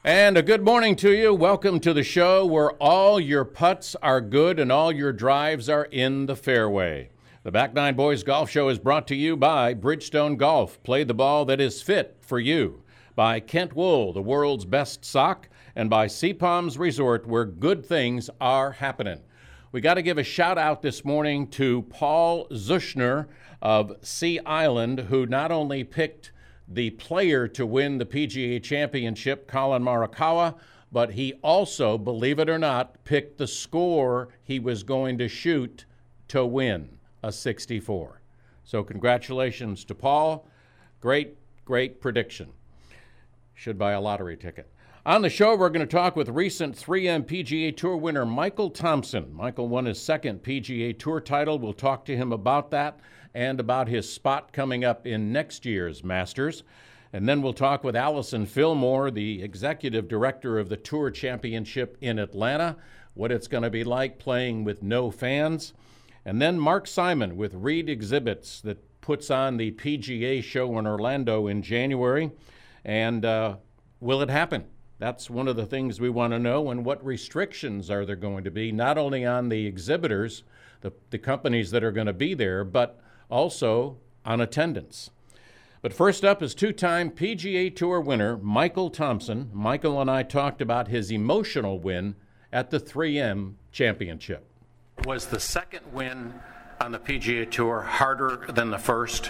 And a good morning to you. Welcome to the show where all your putts are good and all your drives are in the fairway. The Back Nine Boys Golf Show is brought to you by Bridgestone Golf. Play the ball that is fit for you. By Kent Wool, the world's best sock. And by Sea Palms Resort, where good things are happening. We got to give a shout out this morning to Paul Zushner of Sea Island, who not only picked the player to win the PGA Championship, Colin Morikawa, but he also, believe it or not, picked the score he was going to shoot to win, a 64. So congratulations to Paul. Great prediction. Should buy a lottery ticket. On the show, we're going to talk with recent 3M PGA Tour winner Michael Thompson. Michael won his second PGA Tour title. We'll talk to him about that and about his spot coming up in next year's Masters. And then we'll talk with Allison Fillmore, the executive director of the Tour Championship in Atlanta, what it's going to be like playing with no fans. And then Mark Simon with Reed Exhibits that puts on the PGA show in Orlando in January. And will it happen? That's one of the things we want to know. And what restrictions are there going to be, not only on the exhibitors, the companies that are going to be there, but also on attendance. But first up is two-time PGA Tour winner Michael Thompson. Michael and I talked about his emotional win at the 3M Championship. Was the second win on the PGA Tour harder than the first?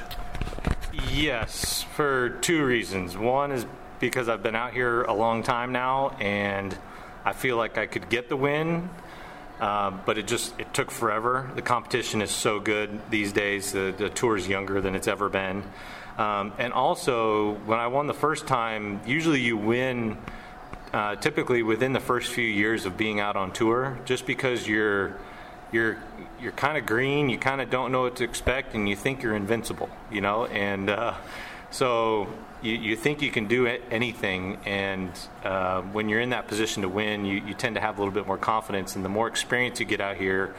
Yes, for two reasons. One is because I've been out here a long time now, and I feel like I could get the win. But it took forever. The competition is so good these days. The tour is younger than it's ever been. And also, when I won the first time, usually you win typically within the first few years of being out on tour, just because you're kind of green, you kind of don't know what to expect, and you think you're invincible, and so you think you can do anything, and when you're in that position to win, you tend to have a little bit more confidence, and the more experience you get out here,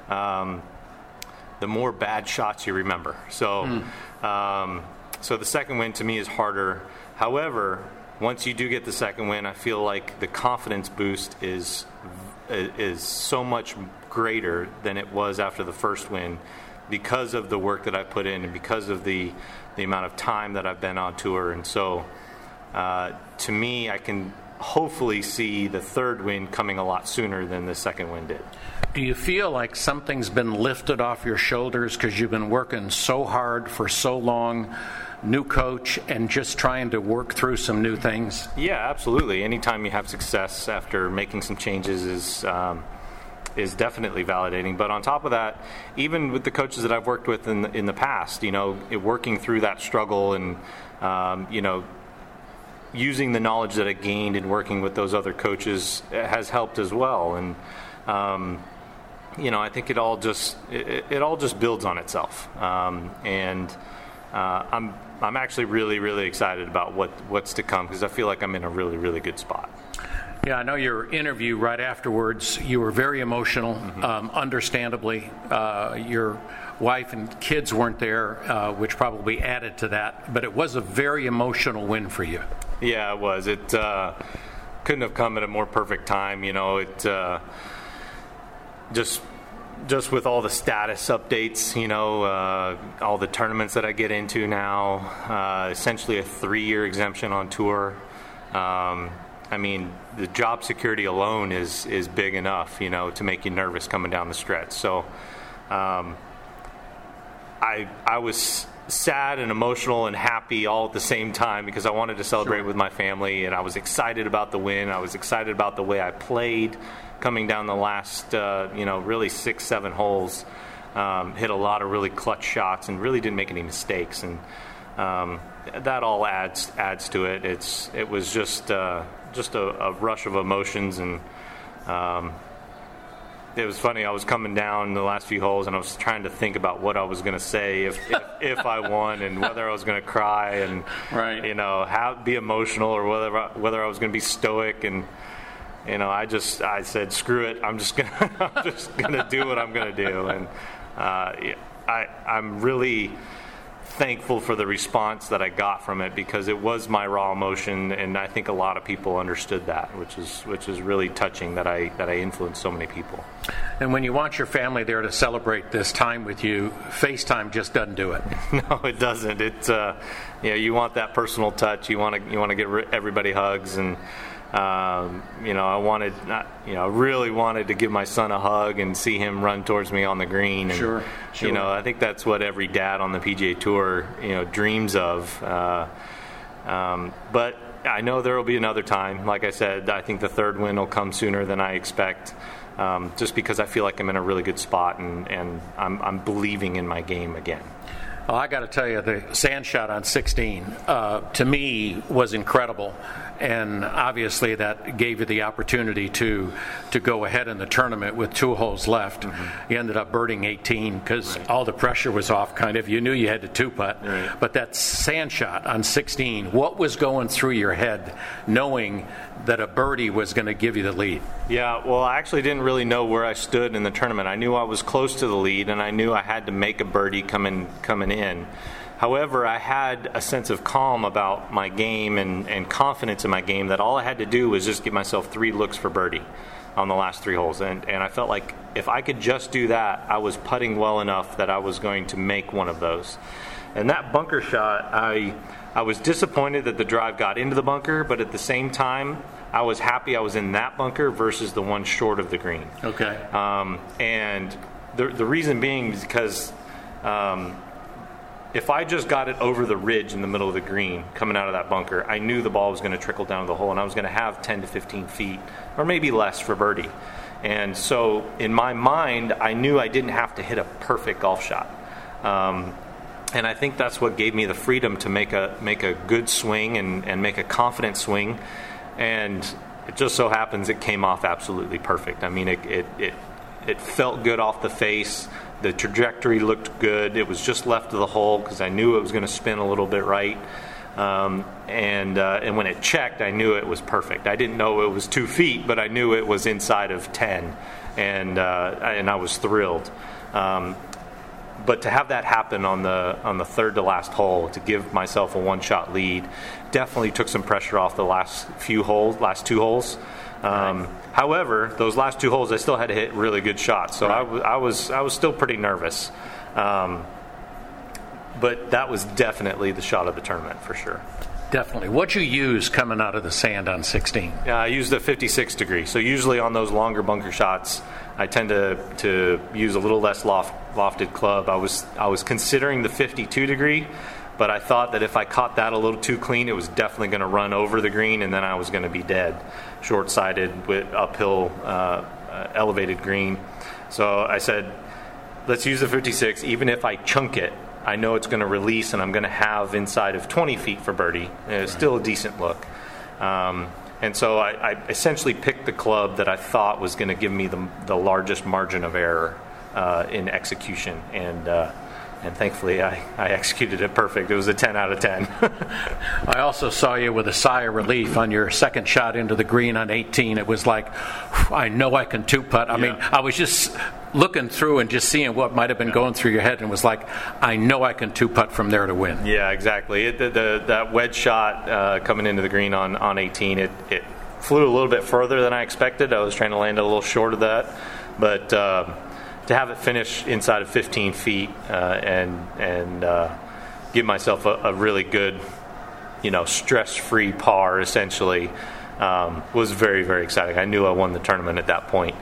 the more bad shots you remember. So the second win to me is harder. However, once you do get the second win, I feel like the confidence boost is so much greater than it was after the first win, because of the work that I put in and because of the amount of time that I've been on tour. And so to me, I can hopefully see the third win coming a lot sooner than the second win did. Do you feel like something's been lifted off your shoulders because you've been working so hard for so long, new coach, and just trying to work through some new things? Yeah, absolutely. Anytime you have success after making some changes is definitely validating. But on top of that, even with the coaches that I've worked with in the past, working through that struggle and using the knowledge that I gained in working with those other coaches has helped as well. And I think it all just builds on itself. I'm actually really, really excited about what's to come, because I feel like I'm in a really, really good spot. Yeah, I know your interview right afterwards, you were very emotional, understandably. Your wife and kids weren't there, which probably added to that, but it was a very emotional win for you. Yeah, it was. It couldn't have come at a more perfect time. Just with all the status updates, all the tournaments that I get into now, essentially a 3-year exemption on tour. The job security alone is big enough, to make you nervous coming down the stretch. So I was sad and emotional and happy all at the same time, because I wanted to celebrate with my family, and I was excited about the win. I was excited about the way I played coming down the last, really 6-7 holes. Hit a lot of really clutch shots and really didn't make any mistakes. And that all adds to it. It was just a rush of emotions, and it was funny. I was coming down the last few holes, and I was trying to think about what I was going to say if I won, and whether I was going to cry and be emotional, or whether I was going to be stoic. And I said, screw it. I'm just gonna do what I'm gonna do. And I'm really thankful for the response that I got from it, because it was my raw emotion, and I think a lot of people understood that, which is really touching that I influenced so many people. And when you want your family there to celebrate this time with you, FaceTime just doesn't do it. No, it doesn't. It's you want that personal touch. You want to give everybody hugs, and I really wanted to give my son a hug and see him run towards me on the green. And, Sure. I think that's what every dad on the PGA Tour, dreams of. But I know there will be another time. Like I said, I think the third win will come sooner than I expect, just because I feel like I'm in a really good spot, and I'm believing in my game again. Well, I got to tell you, the sand shot on 16 to me was incredible, and obviously that gave you the opportunity to go ahead in the tournament with 2 holes left. Mm-hmm. You ended up birding 18 because all the pressure was off. Kind of, you knew you had to 2-putt, but that sand shot on 16, what was going through your head, knowing that a birdie was going to give you the lead? Yeah, well, I actually didn't really know where I stood in the tournament. I knew I was close to the lead, and I knew I had to make a birdie coming in. However, I had a sense of calm about my game and confidence in my game, that all I had to do was just give myself 3 looks for birdie on the last 3 holes. And I felt like if I could just do that, I was putting well enough that I was going to make one of those. And that bunker shot, I was disappointed that the drive got into the bunker, but at the same time, I was happy I was in that bunker versus the one short of the green. Okay. And the reason being is because if I just got it over the ridge in the middle of the green coming out of that bunker, I knew the ball was going to trickle down to the hole, and I was going to have 10 to 15 feet or maybe less for birdie. And so in my mind, I knew I didn't have to hit a perfect golf shot. And I think that's what gave me the freedom to make a good swing and make a confident swing. And it just so happens it came off absolutely perfect. I mean, it felt good off the face. The trajectory looked good. It was just left of the hole because I knew it was going to spin a little bit right. And when it checked, I knew it was perfect. I didn't know it was 2 feet, but I knew it was inside of 10, and I was thrilled. But to have that happen on the third to last hole, to give myself a 1-shot lead, definitely took some pressure off the last 2 holes. However, those last 2 holes, I still had to hit really good shots, so I was still pretty nervous. But that was definitely the shot of the tournament for sure. Definitely. What'd you use coming out of the sand on 16? Yeah, I used a 56 degree. So usually on those longer bunker shots, I tend to use a little less lofted club. I was considering the 52 degree, but I thought that if I caught that a little too clean, it was definitely going to run over the green, and then I was going to be dead, short-sided with uphill, elevated green. So I said, let's use the 56. Even if I chunk it, I know it's going to release, and I'm going to have inside of 20 feet for birdie. It's still a decent look. And so I essentially picked the club that I thought was going to give me the largest margin of error in execution. And thankfully, I executed it perfect. It was a 10 out of 10. I also saw you with a sigh of relief on your second shot into the green on 18. It was like, I know I can 2-putt. I mean, I was just looking through and just seeing what might have been going through your head, and was like, I know I can 2-putt from there to win. Yeah, exactly. That wedge shot coming into the green on 18, it flew a little bit further than I expected. I was trying to land a little short of that, but to have it finish inside of 15 feet and give myself a really good, stress-free par, essentially, was very, very exciting. I knew I won the tournament at that point.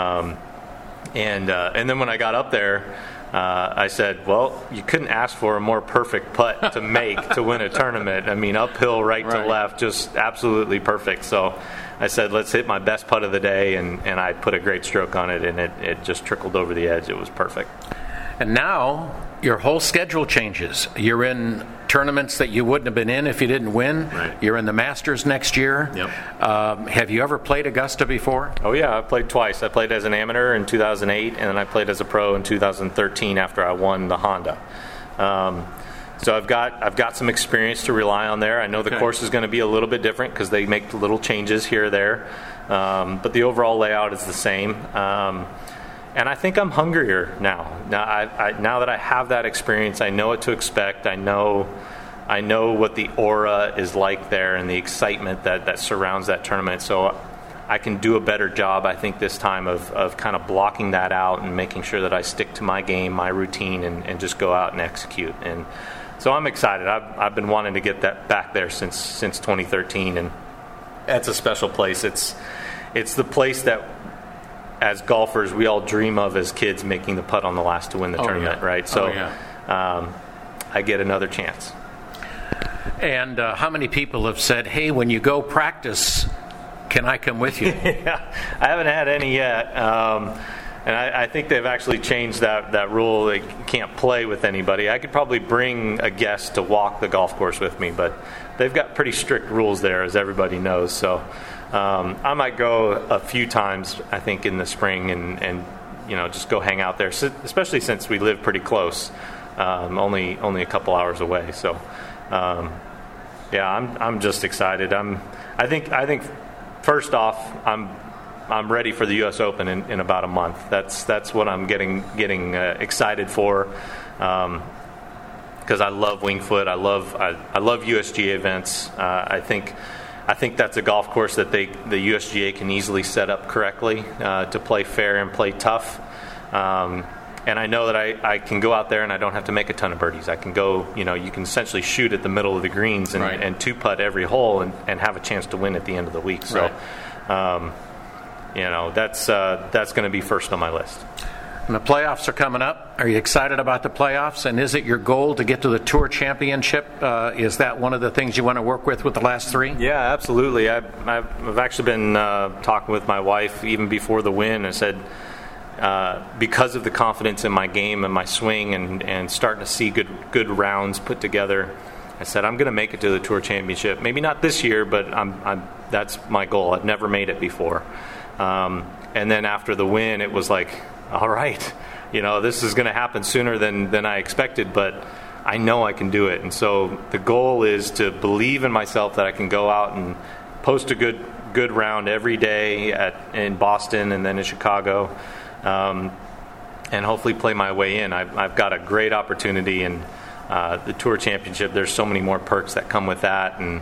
And then when I got up there, I said, well, you couldn't ask for a more perfect putt to make to win a tournament. I mean, uphill, right to left, just absolutely perfect. So I said, let's hit my best putt of the day, and I put a great stroke on it, and it just trickled over the edge. It was perfect. And now your whole schedule changes. You're in tournaments that you wouldn't have been in if you didn't win. Right. You're in the Masters next year. Yep. Have you ever played Augusta before? Oh, yeah. I played twice. I played as an amateur in 2008, and then I played as a pro in 2013 after I won the Honda. So I've got some experience to rely on there. I know the course is going to be a little bit different because they make little changes here or there, but the overall layout is the same. And I think I'm hungrier now. Now that I have that experience, I know what to expect. I know what the aura is like there and the excitement that surrounds that tournament. So I can do a better job, I think, this time of kind of blocking that out and making sure that I stick to my game, my routine, and just go out and execute. And so I'm excited. I've been wanting to get that back there since 2013, and that's a special place. It's the place that, as golfers, we all dream of as kids, making the putt on the last to win the tournament, right? So I get another chance. And how many people have said, hey, when you go practice, can I come with you? Yeah, I haven't had any yet. And I think they've actually changed that rule. They can't play with anybody. I could probably bring a guest to walk the golf course with me, but they've got pretty strict rules there, as everybody knows. So I might go a few times, I think, in the spring and just go hang out there, especially since we live pretty close, only a couple hours away. So I'm just excited. I think first off, I'm ready for the U.S. Open in about a month. That's what I'm getting excited for, because I love Winged Foot. I love USGA events. I think that's a golf course that the USGA can easily set up correctly to play fair and play tough. And I know that I can go out there and I don't have to make a ton of birdies. I can go, you can essentially shoot at the middle of the greens and two-putt every hole and have a chance to win at the end of the week. So, that's going to be first on my list. And the playoffs are coming up. Are you excited about the playoffs? And is it your goal to get to the Tour Championship? Is that one of the things you want to work with the last three? Yeah, absolutely. I've actually been talking with my wife even before the win. I said, because of the confidence in my game and my swing and starting to see good rounds put together, I said, I'm going to make it to the Tour Championship. Maybe not this year, but that's my goal. I've never made it before. And then after the win, it was like, all right, this is going to happen sooner than I expected, but I know I can do it. And so the goal is to believe in myself that I can go out and post a good round every day in Boston and then in Chicago, and hopefully play my way in. I've got a great opportunity in the Tour Championship. There's so many more perks that come with that, and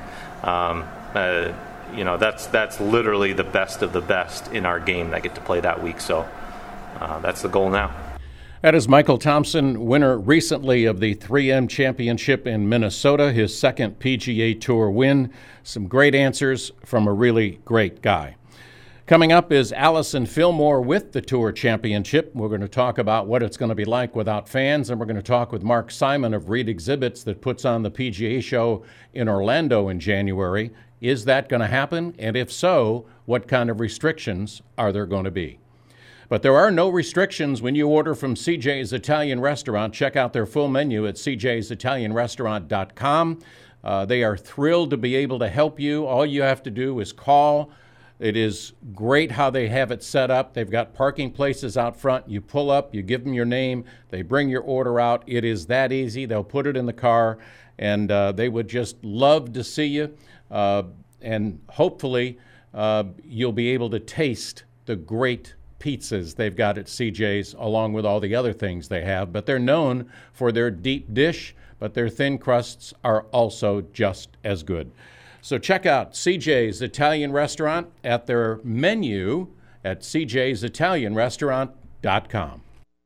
that's literally the best of the best in our game that get to play that week. So that's the goal now. That is Michael Thompson, winner recently of the 3M Championship in Minnesota, his second PGA Tour win. Some great answers from a really great guy. Coming up is Allison Fillmore with the Tour Championship. We're going to talk about what it's going to be like without fans, and we're going to talk with Mark Simon of Reed Exhibits that puts on the PGA show in Orlando in January. Is that going to happen? And if so, what kind of restrictions are there going to be? But there are no restrictions when you order from CJ's Italian Restaurant. Check out their full menu at cjsitalianrestaurant.com. They are thrilled to be able to help you. All you have to do is call. It is great how they have it set up. They've got parking places out front. You pull up, you give them your name, they bring your order out. It is that easy. They'll put it in the car, and they would just love to see you. And hopefully you'll be able to taste the great pizzas they've got at CJ's, along with all the other things they have. But they're known for their deep dish, but their thin crusts are also just as good. So check out CJ's Italian Restaurant at their menu at cjsitalianrestaurant.com.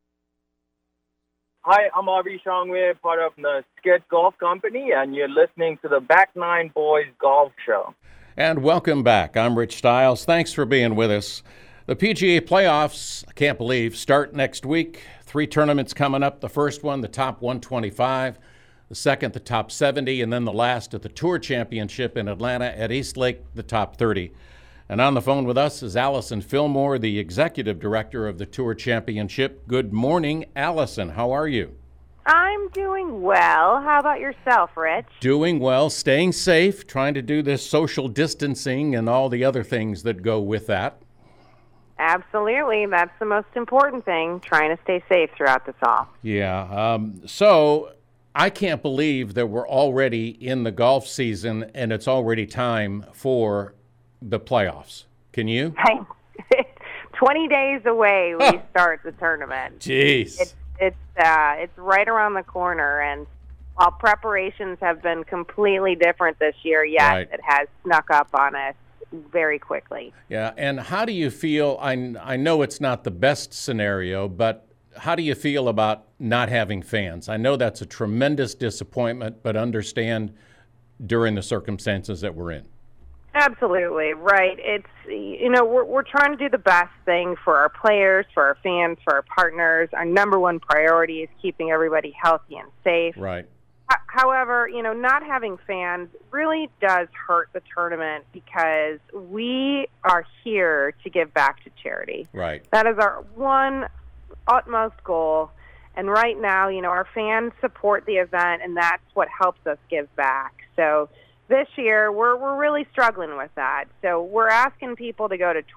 Hi, I'm Avi Shangwe, part of the Skid Golf Company, and you're listening to the Back Nine Boys Golf Show. And welcome back. I'm Rich Stiles. Thanks for being with us. The PGA playoffs, I can't believe, start next week. 3 tournaments coming up. The first one, the top 125. The second, the top 70. And then the last at the Tour Championship in Atlanta at East Lake, the top 30. And on the phone with us is Allison Fillmore, the executive director of the Tour Championship. Good morning, Allison. How are you? I'm doing well. How about yourself, Rich? Doing well, staying safe, trying to do this social distancing and all the other things that go with that. Absolutely. That's the most important thing, trying to stay safe throughout this all. Yeah. So I can't believe that we're already in the golf season and it's already time for the playoffs. Can you? 20 days away we start the tournament. Jeez. It's right around the corner, and while preparations have been completely different this year, yes, Right. it has snuck up on us very quickly. Yeah, and how do you feel? I know it's not the best scenario, but how do you feel about not having fans? I know that's a tremendous disappointment, but understand during the circumstances that we're in. Absolutely, right. It's, we're trying to do the best thing for our players, for our fans, for our partners. Our number one priority is keeping everybody healthy and safe. Right. However, not having fans really does hurt the tournament because we are here to give back to charity. Right. That is our one utmost goal. And right now, our fans support the event, and that's what helps us give back. So this year, we're really struggling with that. So we're asking people to go to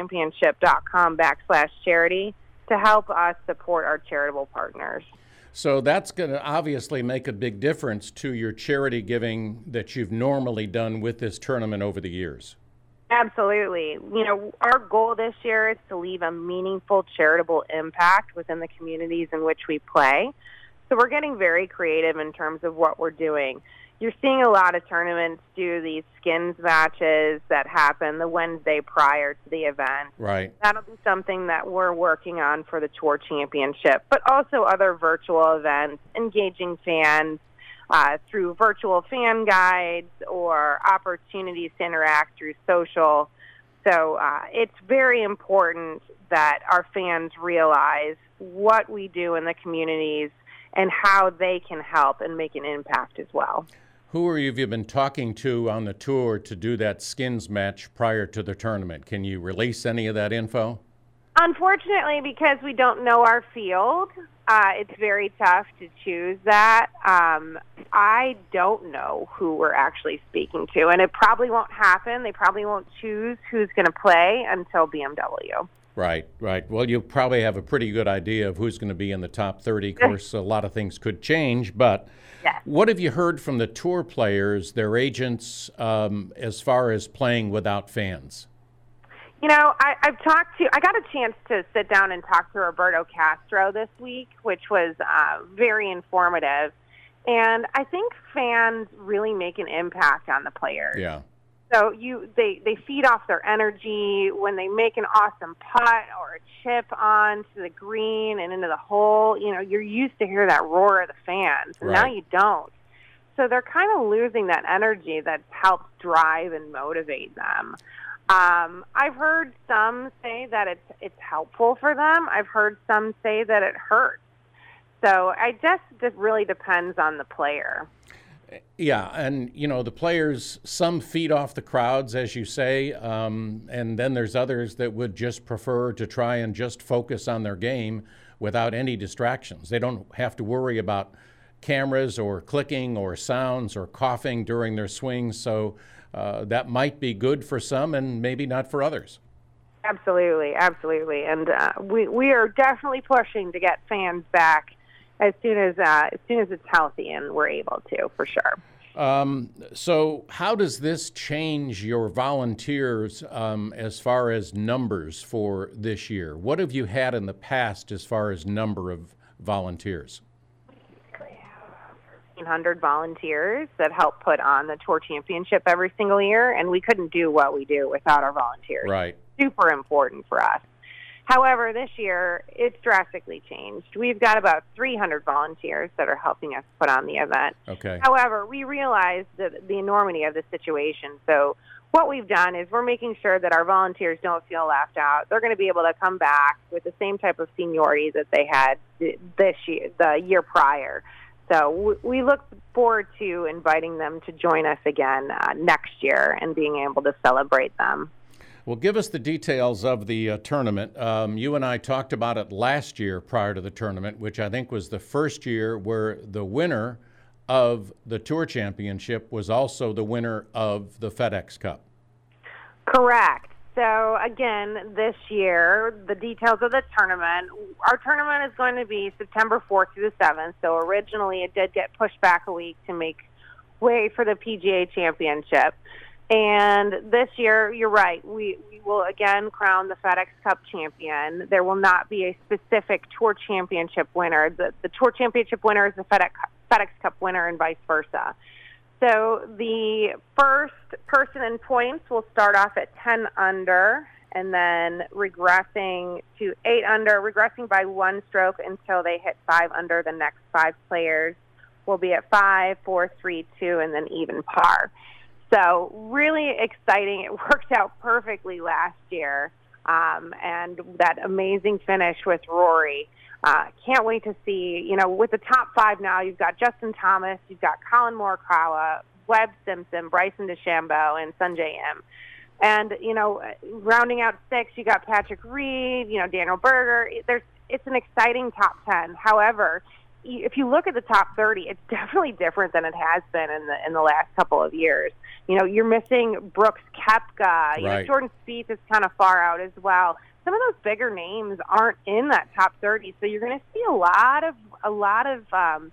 tourchampionship.com/charity to help us support our charitable partners. So that's going to obviously make a big difference to your charity giving that you've normally done with this tournament over the years. Absolutely. Our goal this year is to leave a meaningful charitable impact within the communities in which we play. So we're getting very creative in terms of what we're doing. You're seeing a lot of tournaments do these skins matches that happen the Wednesday prior to the event. Right. That'll be something that we're working on for the Tour Championship, but also other virtual events, engaging fans through virtual fan guides or opportunities to interact through social. So it's very important that our fans realize what we do in the communities and how they can help and make an impact as well. Who have you been talking to on the tour to do that skins match prior to the tournament? Can you release any of that info? Unfortunately, because we don't know our field, it's very tough to choose that. I don't know who we're actually speaking to, and it probably won't happen. They probably won't choose who's going to play until BMW. Right. Well, you probably have a pretty good idea of who's going to be in the top 30. Of course, a lot of things could change, but yes. What have you heard from the tour players, their agents, as far as playing without fans? I got a chance to sit down and talk to Roberto Castro this week, which was very informative. And I think fans really make an impact on the players. Yeah. So they feed off their energy when they make an awesome putt or a chip onto the green and into the hole. You're used to hear that roar of the fans, and Right. now you don't. So they're kind of losing that energy that helps drive and motivate them. I've heard some say that it's helpful for them. I've heard some say that it hurts. So I guess it just really depends on the player. Yeah, and the players, some feed off the crowds, as you say, and then there's others that would just prefer to try and just focus on their game without any distractions. They don't have to worry about cameras or clicking or sounds or coughing during their swings, so that might be good for some and maybe not for others. Absolutely. And we are definitely pushing to get fans back as soon as it's healthy and we're able to, for sure. So how does this change your volunteers as far as numbers for this year? What have you had in the past as far as number of volunteers? 1,500 volunteers that help put on the Tour Championship every single year, and we couldn't do what we do without our volunteers. Right. Super important for us. However, this year, it's drastically changed. We've got about 300 volunteers that are helping us put on the event. Okay. However, we realize the enormity of the situation. So what we've done is we're making sure that our volunteers don't feel left out. They're going to be able to come back with the same type of seniority that they had this year, the year prior. So we look forward to inviting them to join us again next year and being able to celebrate them. Well, give us the details of the tournament. You and I talked about it last year prior to the tournament, which I think was the first year where the winner of the Tour Championship was also the winner of the FedEx Cup. Correct. So, again, this year, the details of the tournament, our tournament is going to be September 4th through the 7th. So originally it did get pushed back a week to make way for the PGA Championship. And this year, you're right, we will again crown the FedEx Cup champion. There will not be a specific Tour Championship winner. The Tour Championship winner is the FedEx Cup winner and vice versa. So the first person in points will start off at 10 under and then regressing to 8 under, regressing by 1 stroke until they hit 5 under. The next 5 players will be at 5, 4, 3, 2, and then even par. So really exciting. It worked out perfectly last year, and that amazing finish with Rory. Can't wait to see, with the top 5 now, you've got Justin Thomas, you've got Colin Morikawa, Webb Simpson, Bryson DeChambeau, and Sungjae Im. And, rounding out 6, you got Patrick Reed, Daniel Berger. It's an exciting top 10. However, if you look at the top 30, it's definitely different than it has been in the last couple of years. You're missing Brooks Koepka. Right. Jordan Spieth is kind of far out as well. Some of those bigger names aren't in that top 30, so you're going to see a lot of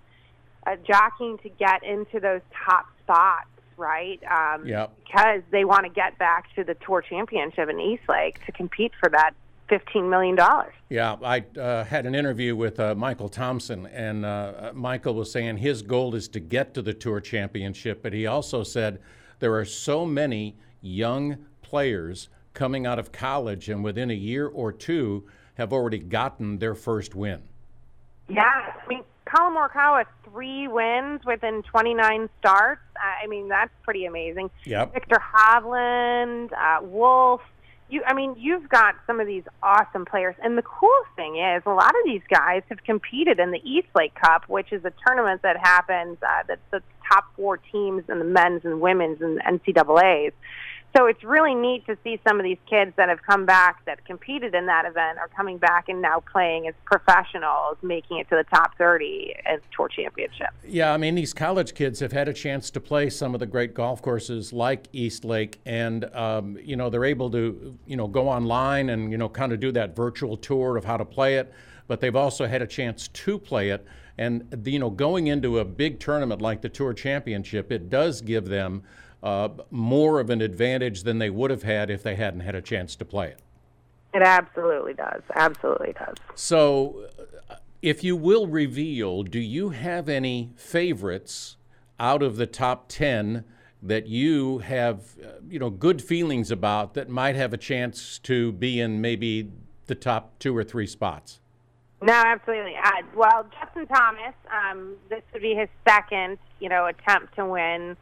jockeying to get into those top spots, right? Because they want to get back to the Tour Championship in Eastlake to compete for that $15 million. Yeah, I had an interview with Michael Thompson, and Michael was saying his goal is to get to the Tour Championship, but he also said there are so many young players coming out of college and within a year or two have already gotten their first win. Yeah, Colin Morikawa, 3 wins within 29 starts. That's pretty amazing. Yep. Victor Hovland, Wolf. You've got some of these awesome players. And the coolest thing is a lot of these guys have competed in the Eastlake Cup, which is a tournament that happens, that's the top 4 teams in the men's and women's and NCAAs. So it's really neat to see some of these kids that have come back that competed in that event are coming back and now playing as professionals, making it to the top 30 at Tour Championship. Yeah, these college kids have had a chance to play some of the great golf courses like Eastlake, and, they're able to, go online and, kind of do that virtual tour of how to play it, but they've also had a chance to play it. And, going into a big tournament like the Tour Championship, it does give them more of an advantage than they would have had if they hadn't had a chance to play it. It absolutely does. Absolutely does. So, if you will reveal, do you have any favorites out of the top 10 that you have, good feelings about that might have a chance to be in maybe the top 2 or 3 spots? No, absolutely. Justin Thomas, this would be his second, attempt to win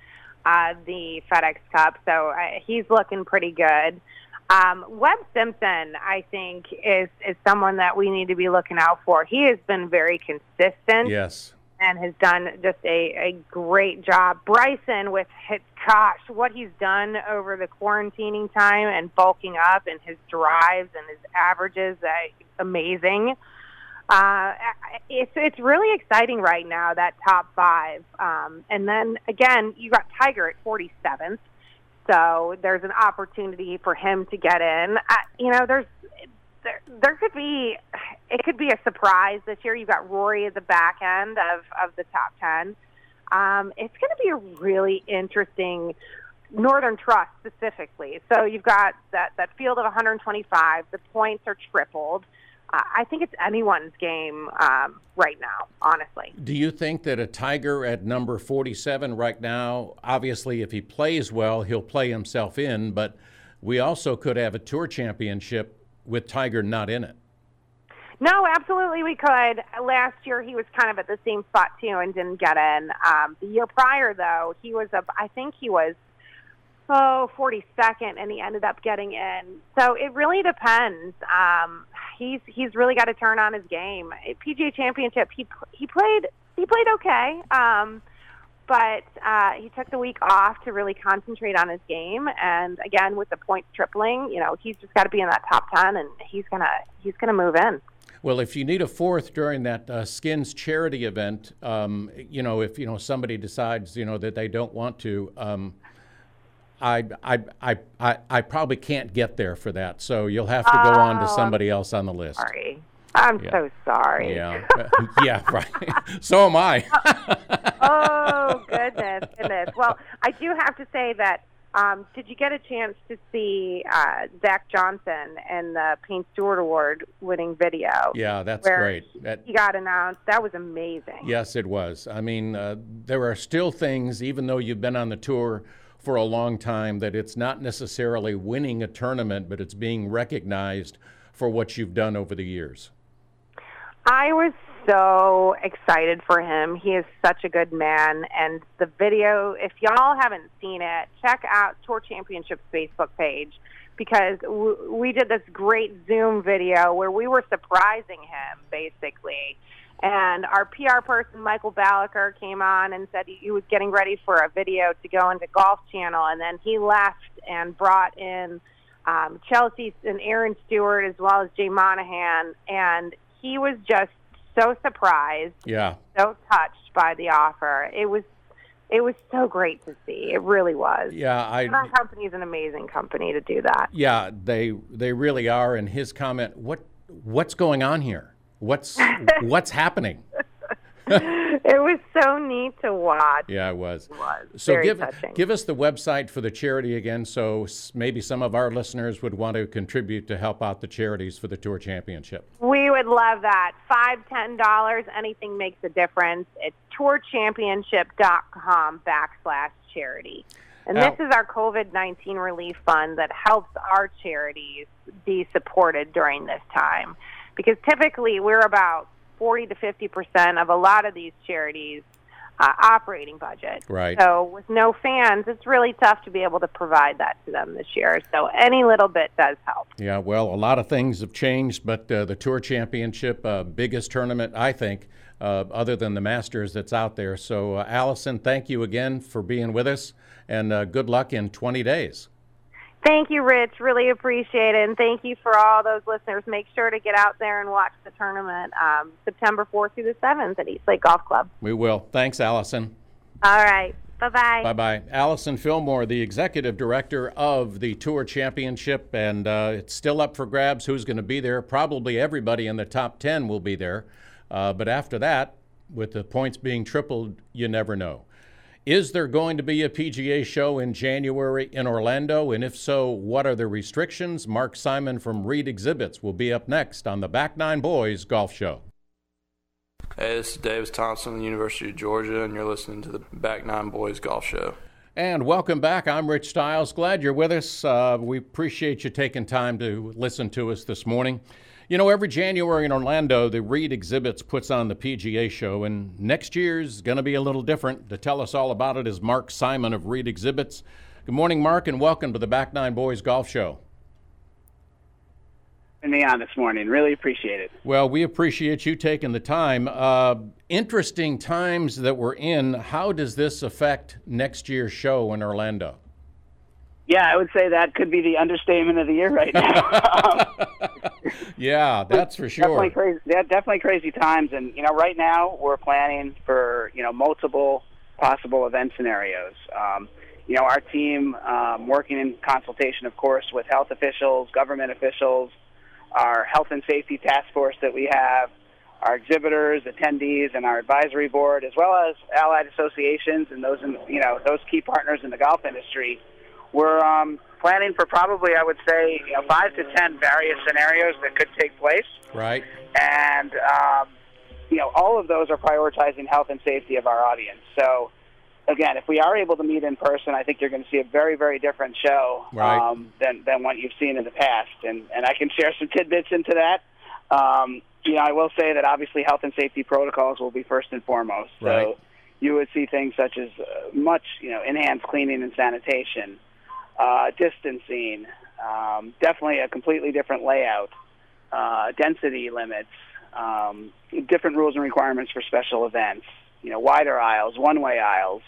the FedEx Cup, so he's looking pretty good. Webb Simpson, I think, is someone that we need to be looking out for. He has been very consistent. Yes. And has done just a great job. Bryson, what he's done over the quarantining time and bulking up and his drives and his averages, amazing. It's really exciting right now, that top 5. And then, again, you got Tiger at 47th, so there's an opportunity for him to get in. There could be a surprise this year. You've got Rory at the back end of the top 10. It's going to be a really interesting Northern Trust specifically. So you've got that field of 125. The points are tripled. I think it's anyone's game right now, honestly. Do you think that a Tiger at number 47 right now, obviously if he plays well, he'll play himself in, but we also could have a Tour Championship with Tiger not in it? No, absolutely we could. Last year he was kind of at the same spot too and didn't get in. The year prior, though, he was 42nd, and he ended up getting in. So it really depends. He's really got to turn on his game. At PGA Championship, he played okay, but he took the week off to really concentrate on his game. And again, with the points tripling, he's just got to be in that top 10, and he's gonna move in. Well, if you need a 4th during that Skins charity event, if somebody decides that they don't want to. I probably can't get there for that, so you'll have to go on to somebody else on the list. Sorry. I'm so sorry. Yeah, yeah, right. So am I. Oh, goodness. Well, I do have to say that Did you get a chance to see Zach Johnson and the Paint Stewart Award winning video? Yeah, that's great. He got announced. That was amazing. Yes, it was. I mean, there are still things, even though you've been on the tour for a long time, that it's not necessarily winning a tournament, but it's being recognized for what you've done over the years. I was so excited for him. He is such a good man. And the video, if y'all haven't seen it, check out Tour Championship's Facebook page, because we did this great Zoom video where we were surprising him, basically. And our PR person, Michael Balaker, came on and said he was getting ready for a video to go into Golf Channel. And then he left and brought in Chelsea and Aaron Stewart, as well as Jay Monahan. And he was just so surprised, so touched by the offer. It was so great to see. It really was. Yeah, Southern Company is an amazing company to do that. Yeah, they really are. And his comment, what's going on here? What's happening? It was so neat to watch. Yeah, it was. It was so very touching. Give us the website for the charity again, so maybe some of our listeners would want to contribute to help out the charities for the Tour Championship. We would love that. $5, $10, anything makes a difference. It's tourchampionship.com/charity. And this is our COVID-19 relief fund that helps our charities be supported during this time. Because typically we're about 40 to 50% of a lot of these charities' operating budget. Right. So with no fans, it's really tough to be able to provide that to them this year. So any little bit does help. Yeah, well, a lot of things have changed, but the Tour Championship, biggest tournament, I think, other than the Masters that's out there. So, Allison, thank you again for being with us, and good luck in 20 days. Thank you, Rich. Really appreciate it. And thank you for all those listeners. Make sure to get out there and watch the tournament September 4th through the 7th at East Lake Golf Club. We will. Thanks, Allison. All right. Bye-bye. Bye-bye. Allison Fillmore, the executive director of the Tour Championship, and it's still up for grabs who's going to be there. Probably everybody in the top 10 will be there. But after that, with the points being tripled, you never know. Is there going to be a PGA show in January in Orlando? And if so, what are the restrictions? Mark Simon from Reed Exhibits will be up next on the Back Nine Boys Golf Show. Hey, this is Davis Thompson, University of Georgia, and you're listening to the Back Nine Boys Golf Show. And welcome back. I'm Rich Stiles. Glad you're with us. We appreciate you taking time to listen to us this morning. You know, every January in Orlando, the Reed Exhibits puts on the PGA show, and next year's going to be a little different. To tell us all about it is Mark Simon of Reed Exhibits. Good morning, Mark, and welcome to the Back Nine Boys Golf Show. Me on this morning. Really appreciate it. Well, we appreciate you taking the time. Interesting times that we're in. How does this affect next year's show in Orlando? Yeah, I would say that could be the understatement of the year right now. Yeah, that's for sure. Definitely crazy times. And, you know, right now we're planning for, you know, multiple possible event scenarios. You know, our team, working in consultation, of course, with health officials, government officials, our health and safety task force that we have, our exhibitors, attendees, and our advisory board, as well as allied associations and those key partners in the golf industry. We're planning for probably, I would say, 5 to 10 various scenarios that could take place. Right. And, all of those are prioritizing health and safety of our audience. So, again, if we are able to meet in person, I think you're going to see a very, very different show than what you've seen in the past. And I can share some tidbits into that. I will say that obviously health and safety protocols will be first and foremost. Right. So you would see things such as enhanced cleaning and sanitation, distancing, definitely a completely different layout, density limits, different rules and requirements for special events, wider aisles, one-way aisles.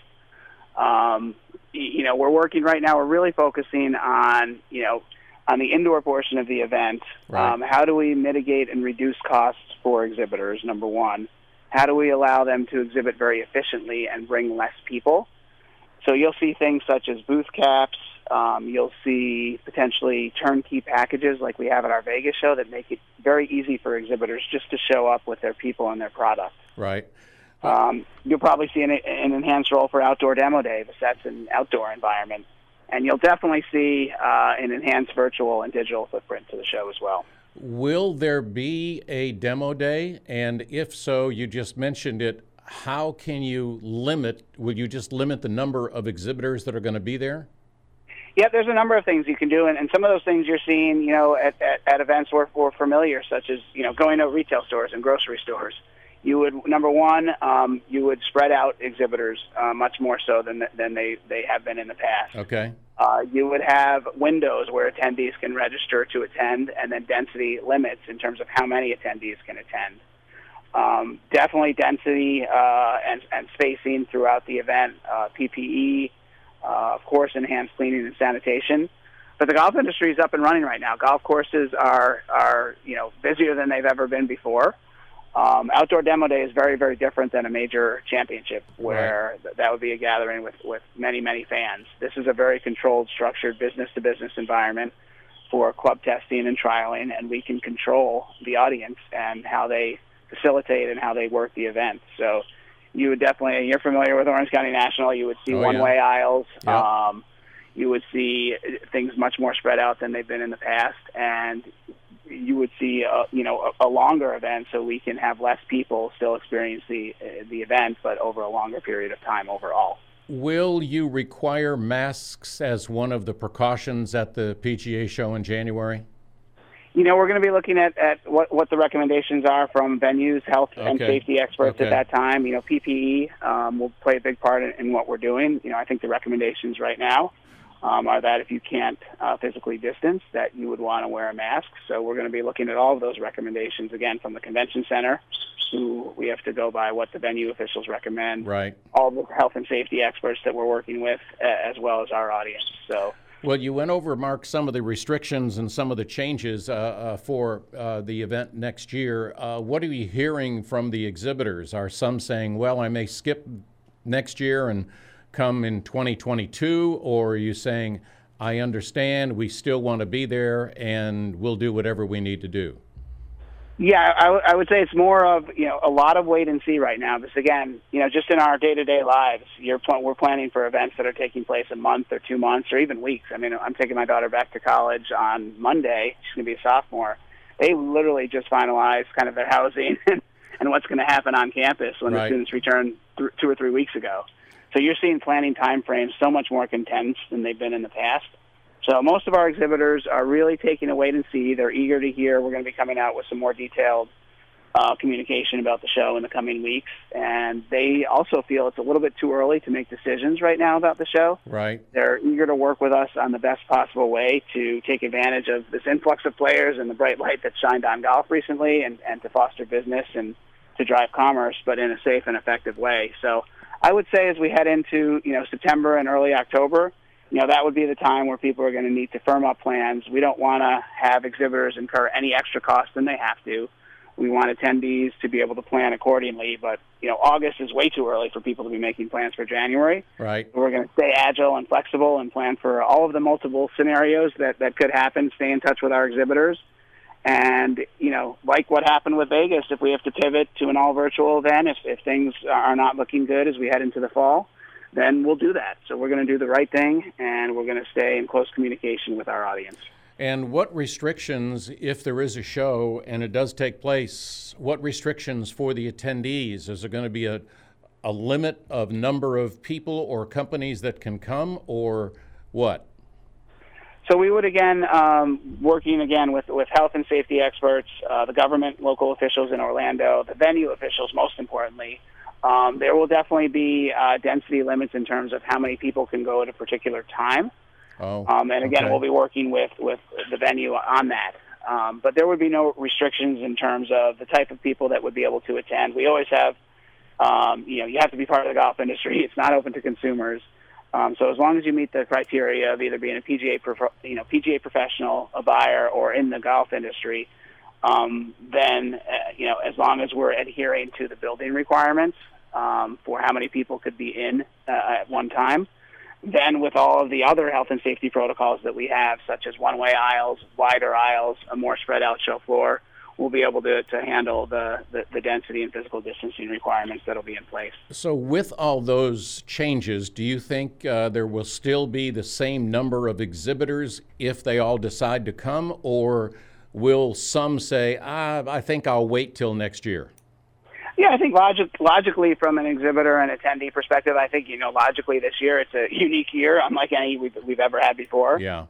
We're working right now, we're really focusing on the indoor portion of the event. Right. How do we mitigate and reduce costs for exhibitors, number one? How do we allow them to exhibit very efficiently and bring less people? So you'll see things such as booth caps. You'll see potentially turnkey packages like we have at our Vegas show that make it very easy for exhibitors just to show up with their people and their product. Right. You'll probably see an enhanced role for outdoor demo day, if that's an outdoor environment. And you'll definitely see an enhanced virtual and digital footprint to the show as well. Will there be a demo day? And if so, you just mentioned it, how can you will you just limit the number of exhibitors that are going to be there? Yeah, there's a number of things you can do, and some of those things you're seeing, at events we're familiar, such as, going to retail stores and grocery stores. You would, number one, you would spread out exhibitors much more so than they have been in the past. Okay. You would have windows where attendees can register to attend, and then density limits in terms of how many attendees can attend. Definitely density and spacing throughout the event, PPE, of course, enhanced cleaning and sanitation. But the golf industry is up and running right now. Golf courses are busier than they've ever been before. Outdoor Demo Day is very, very different than a major championship where that would be a gathering with many, many fans. This is a very controlled, structured business-to-business environment for club testing and trialing, and we can control the audience and how they facilitate and how they work the event. So you would definitely, you're familiar with Orange County National, you would see one-way aisles. Yep. You would see things much more spread out than they've been in the past, and you would see a longer event, so we can have less people still experience the event, but over a longer period of time overall. Will you require masks as one of the precautions at the PGA show in January? We're going to be looking at what the recommendations are from venues, health and safety experts at that time. PPE will play a big part in what we're doing. I think the recommendations right now are that if you can't physically distance, that you would want to wear a mask. So we're going to be looking at all of those recommendations, again, from the convention center, who we have to go by what the venue officials recommend, all the health and safety experts that we're working with, as well as our audience. So. Well, you went over, Mark, some of the restrictions and some of the changes for the event next year. What are you hearing from the exhibitors? Are some saying, well, I may skip next year and come in 2022, or are you saying, I understand, we still want to be there, and we'll do whatever we need to do? Yeah, I would say it's more of, a lot of wait and see right now. Because again, just in our day-to-day lives, we're planning for events that are taking place a month or 2 months or even weeks. I mean, I'm taking my daughter back to college on Monday. She's going to be a sophomore. They literally just finalized kind of their housing and what's going to happen on campus when the students return 2 or 3 weeks ago. So you're seeing planning time frames so much more condensed than they've been in the past. So most of our exhibitors are really taking a wait and see. They're eager to hear. We're going to be coming out with some more detailed communication about the show in the coming weeks. And they also feel it's a little bit too early to make decisions right now about the show. Right. They're eager to work with us on the best possible way to take advantage of this influx of players and the bright light that's shined on golf recently, and to foster business and to drive commerce, but in a safe and effective way. So I would say as we head into September and early October, that would be the time where people are going to need to firm up plans. We don't want to have exhibitors incur any extra cost than they have to. We want attendees to be able to plan accordingly. But, August is way too early for people to be making plans for January. Right. We're going to stay agile and flexible and plan for all of the multiple scenarios that could happen, stay in touch with our exhibitors. And, like what happened with Vegas, if we have to pivot to an all-virtual event, if things are not looking good as we head into the fall, then we'll do that. So we're going to do the right thing, and we're going to stay in close communication with our audience. And what restrictions, if there is a show and it does take place, what restrictions for the attendees? Is there going to be a limit of number of people or companies that can come, or what? So we would, again, working again with health and safety experts, the government, local officials in Orlando, the venue officials, most importantly. There will definitely be density limits in terms of how many people can go at a particular time. And again, we'll be working with the venue on that. But there would be no restrictions in terms of the type of people that would be able to attend. We always have, you have to be part of the golf industry. It's not open to consumers. So as long as you meet the criteria of either being a PGA professional, a buyer, or in the golf industry, then as long as we're adhering to the building requirements for how many people could be in at one time, then with all of the other health and safety protocols that we have, such as one-way aisles, wider aisles, a more spread out show floor, we'll be able to handle the density and physical distancing requirements that'll be in place. So with all those changes, do you think there will still be the same number of exhibitors if they all decide to come, or will some say, I think I'll wait till next year? Yeah, I think logically from an exhibitor and attendee perspective, I think, logically this year it's a unique year, unlike any we've ever had before. Yeah.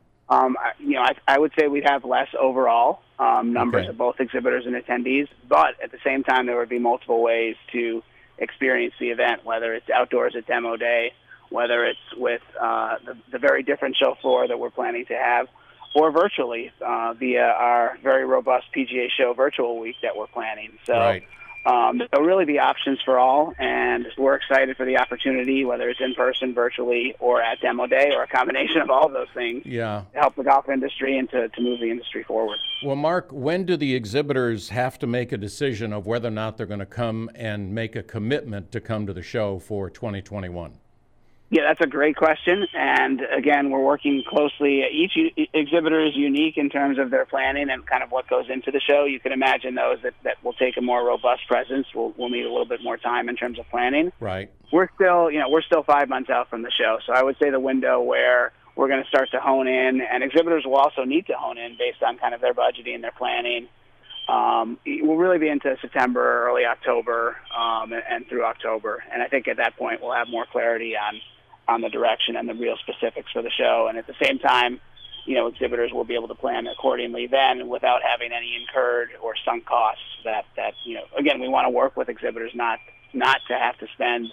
I would say we'd have less overall numbers of both exhibitors and attendees, but at the same time, there would be multiple ways to experience the event, whether it's outdoors at Demo Day, whether it's with the very different show floor that we're planning to have, or virtually via our very robust PGA Show virtual week that we're planning. So. Right. There'll really be options for all, and we're excited for the opportunity, whether it's in person, virtually, or at Demo Day, or a combination of all of those things, to help the golf industry and to move the industry forward. Well, Mark, when do the exhibitors have to make a decision of whether or not they're going to come and make a commitment to come to the show for 2021? Yeah, that's a great question. And again, we're working closely. Each exhibitor is unique in terms of their planning and kind of what goes into the show. You can imagine those that will take a more robust presence will need a little bit more time in terms of planning. Right. We're still 5 months out from the show. So I would say the window where we're going to start to hone in, and exhibitors will also need to hone in based on kind of their budgeting, their planning. We'll really be into September, early October, and through October. And I think at that point we'll have more clarity on the direction and the real specifics for the show. And at the same time, exhibitors will be able to plan accordingly then without having any incurred or sunk costs that again, we want to work with exhibitors not to have to spend,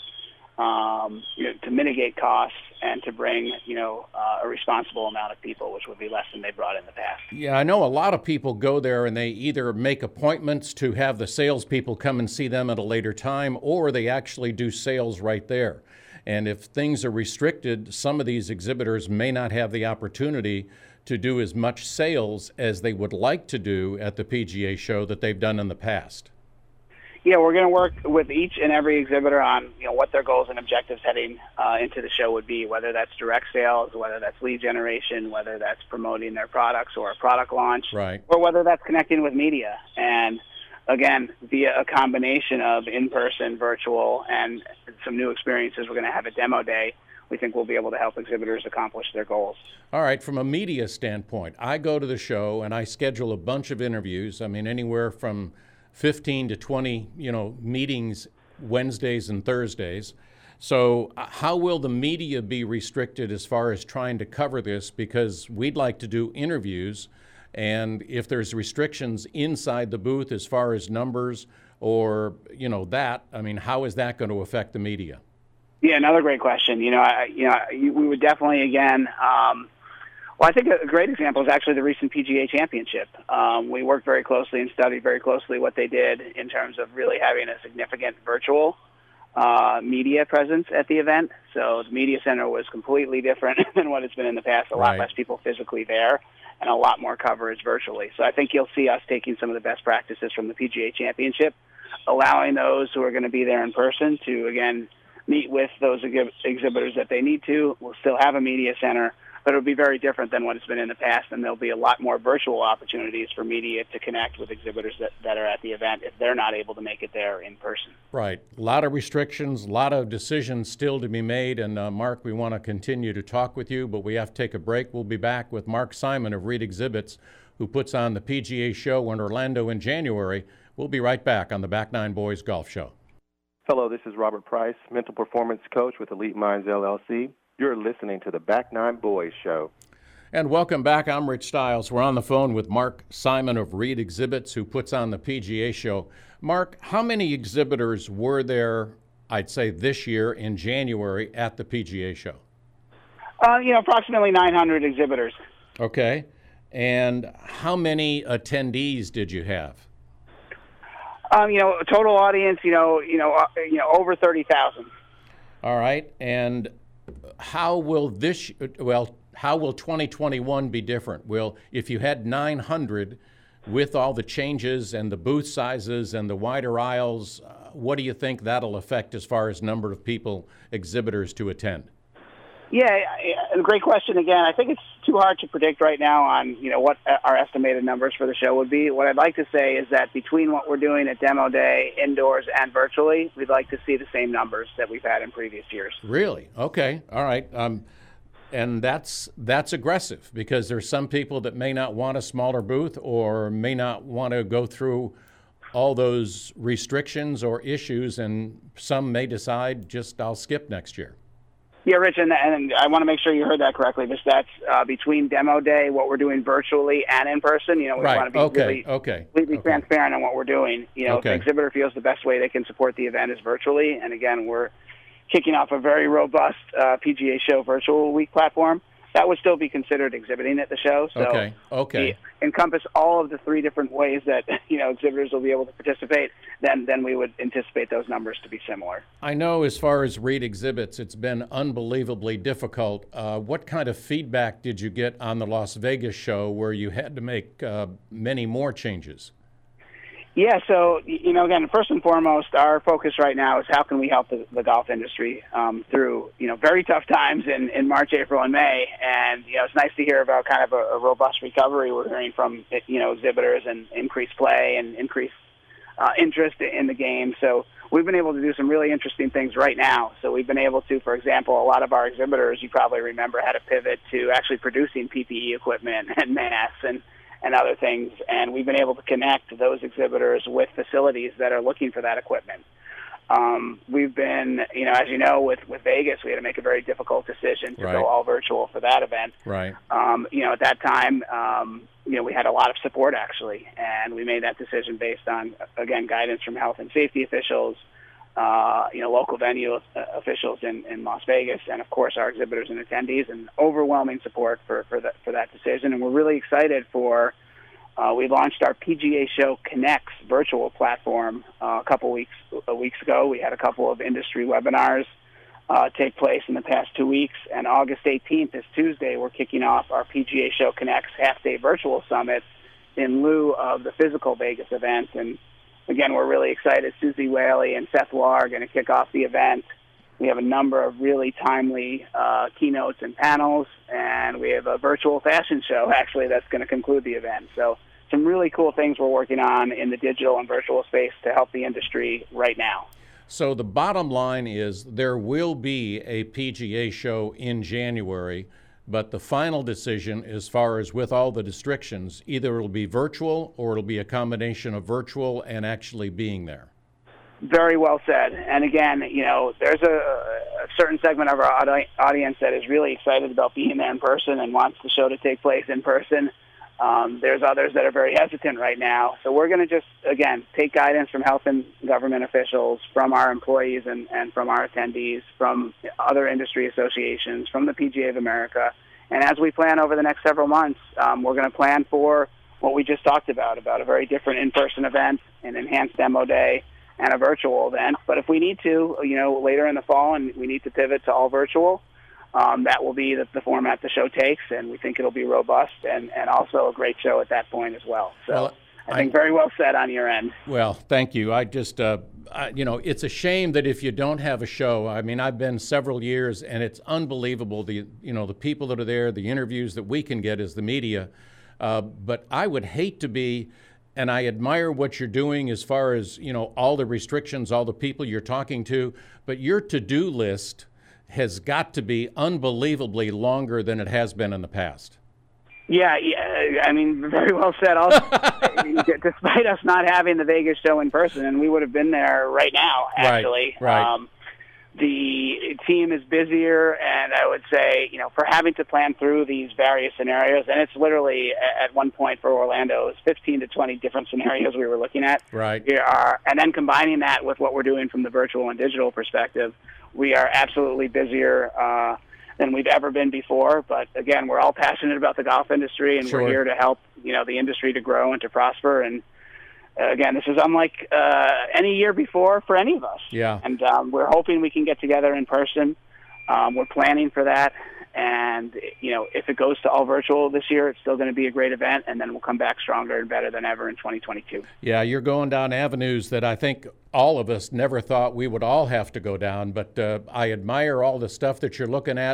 to mitigate costs and to bring, a responsible amount of people, which would be less than they brought in the past. Yeah, I know a lot of people go there and they either make appointments to have the salespeople come and see them at a later time, or they actually do sales right there. And if things are restricted, some of these exhibitors may not have the opportunity to do as much sales as they would like to do at the PGA Show that they've done in the past. Yeah, we're going to work with each and every exhibitor on what their goals and objectives heading into the show would be, whether that's direct sales, whether that's lead generation, whether that's promoting their products or a product launch, right, or whether that's connecting with media. And again, via a combination of in-person, virtual, and some new experiences we're going to have at Demo Day, we think we'll be able to help exhibitors accomplish their goals. All right, from a media standpoint, I go to the show and I schedule a bunch of interviews. I mean, anywhere from 15 to 20, meetings Wednesdays and Thursdays. So how will the media be restricted as far as trying to cover this? Because we'd like to do interviews, and if there's restrictions inside the booth as far as numbers or, how is that going to affect the media? Yeah, another great question. We would definitely, again, I think a great example is actually the recent PGA Championship. We worked very closely and studied very closely what they did in terms of really having a significant virtual media presence at the event. So the media center was completely different than what it's been in the past. A lot less people physically there, and a lot more coverage virtually. So I think you'll see us taking some of the best practices from the PGA Championship, allowing those who are going to be there in person to, again, meet with those exhibitors that they need to. We'll still have a media center, but it'll be very different than what it's been in the past, and there'll be a lot more virtual opportunities for media to connect with exhibitors that are at the event if they're not able to make it there in person. Right. A lot of restrictions, a lot of decisions still to be made, and Mark, we want to continue to talk with you, but we have to take a break. We'll be back with Mark Simon of Reed Exhibits, who puts on the PGA Show in Orlando in January. We'll be right back on the Back Nine Boys Golf Show. Hello, this is Robert Price, mental performance coach with Elite Minds, LLC. You're listening to the Back Nine Boys Show. And welcome back. I'm Rich Stiles. We're on the phone with Mark Simon of Reed Exhibits, who puts on the PGA Show. Mark, how many exhibitors were there, I'd say, this year in January at the PGA Show? Approximately 900 exhibitors. Okay. And how many attendees did you have? Total audience, over 30,000. All right. And how will 2021 be different? If you had 900 with all the changes and the booth sizes and the wider aisles, what do you think that'll affect as far as number of people, exhibitors to attend? Yeah, great question again. I think it's too hard to predict right now on, what our estimated numbers for the show would be. What I'd like to say is that between what we're doing at Demo Day, indoors and virtually, we'd like to see the same numbers that we've had in previous years. Really? Okay. All right. And that's aggressive, because there's some people that may not want a smaller booth or may not want to go through all those restrictions or issues, and some may decide I'll skip next year. Yeah, Rich, and I want to make sure you heard that correctly. That's between Demo Day, what we're doing virtually and in person. We want to be completely transparent on what we're doing. If the exhibitor feels the best way they can support the event is virtually, and again, we're kicking off a very robust PGA Show virtual week platform, that would still be considered exhibiting at the show. So we encompass all of the three different ways that exhibitors will be able to participate. Then we would anticipate those numbers to be similar. I know as far as Reed exhibits, it's been unbelievably difficult. What kind of feedback did you get on the Las Vegas show, where you had to make many more changes? Yeah, so, again, first and foremost, our focus right now is how can we help the golf industry through, very tough times in March, April, and May. And, it's nice to hear about kind of a robust recovery we're hearing from, exhibitors, and increased play and increased interest in the game. So we've been able to do some really interesting things right now. So we've been able to, for example, a lot of our exhibitors, you probably remember, had to pivot to actually producing PPE equipment and masks and other things, and we've been able to connect those exhibitors with facilities that are looking for that equipment. We've been, as you know, with Vegas, we had to make a very difficult decision to go all virtual for that event. Right. At that time, we had a lot of support, actually, and we made that decision based on, again, guidance from health and safety officials, local venue officials in Las Vegas, and of course our exhibitors and attendees, and overwhelming support for that decision. And we're really excited for. We launched our PGA Show Connects virtual platform a couple weeks ago. We had a couple of industry webinars take place in the past 2 weeks, and August 18th is Tuesday. We're kicking off our PGA Show Connects half-day virtual summit in lieu of the physical Vegas event. And again, we're really excited. Susie Whaley and Seth Waugh are going to kick off the event. We have a number of really timely keynotes and panels, and we have a virtual fashion show, actually, that's going to conclude the event. So some really cool things we're working on in the digital and virtual space to help the industry right now. So the bottom line is there will be a PGA show in January, but the final decision, as far as with all the restrictions, either it'll be virtual or it'll be a combination of virtual and actually being there. Very well said. And again, there's a certain segment of our audience that is really excited about being there in person and wants the show to take place in person. There's others that are very hesitant right now. So we're going to just, again, take guidance from health and government officials, from our employees and from our attendees, from other industry associations, from the PGA of America. And as we plan over the next several months, we're going to plan for what we just talked about a very different in-person event, an enhanced Demo Day, and a virtual event. But if we need to, later in the fall, and we need to pivot to all virtual, that will be the format the show takes, and we think it'll be robust and also a great show at that point as well. So I think very well said on your end. Well, thank you. I just, it's a shame that if you don't have a show, I mean, I've been several years, and it's unbelievable, the people that are there, the interviews that we can get as the media. But I would hate to be, and I admire what you're doing as far as, all the restrictions, all the people you're talking to, but your to-do list has got to be unbelievably longer than it has been in the past. Yeah, I mean, very well said. Also, despite us not having the Vegas show in person, and we would have been there right now, actually. Right. The team is busier, and I would say, for having to plan through these various scenarios, and it's literally, at one point for Orlando, it was 15 to 20 different scenarios we were looking at. Right. And then combining that with what we're doing from the virtual and digital perspective, we are absolutely busier than we've ever been before. But again, we're all passionate about the golf industry, and we're here to help, the industry to grow and to prosper. And again, this is unlike any year before for any of us. Yeah. And we're hoping we can get together in person. We're planning for that. And, if it goes to all virtual this year, it's still going to be a great event, and then we'll come back stronger and better than ever in 2022. Yeah, you're going down avenues that I think all of us never thought we would all have to go down, but I admire all the stuff that you're looking at.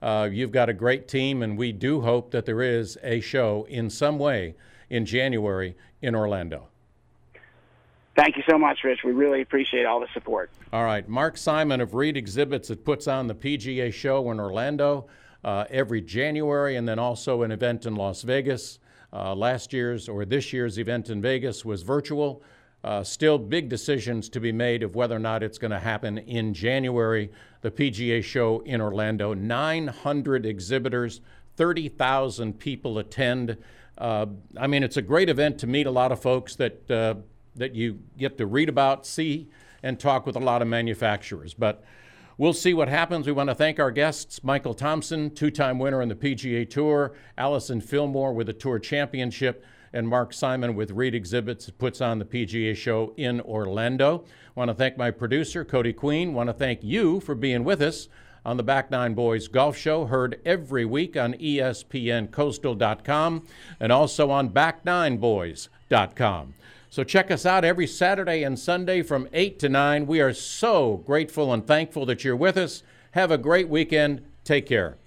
You've got a great team, and we do hope that there is a show in some way in January in Orlando. Thank you so much, Rich. We really appreciate all the support. All right. Mark Simon of Reed Exhibits that puts on the PGA show in Orlando every January, and then also an event in Las Vegas. Last year's or this year's event in Vegas was virtual. Still big decisions to be made of whether or not it's going to happen in January. The PGA show in Orlando, 900 exhibitors, 30,000 people attend. I mean, it's a great event to meet a lot of folks that you get to read about, see, and talk with a lot of manufacturers. But we'll see what happens. We want to thank our guests, Michael Thompson, two-time winner in the PGA Tour, Allison Fillmore with the Tour Championship, and Mark Simon with Reed Exhibits that puts on the PGA show in Orlando. I want to thank my producer, Cody Queen. I want to thank you for being with us on the Back Nine Boys Golf Show, heard every week on ESPNCoastal.com and also on Back9Boys.com. So check us out every Saturday and Sunday from 8 to 9. We are so grateful and thankful that you're with us. Have a great weekend. Take care.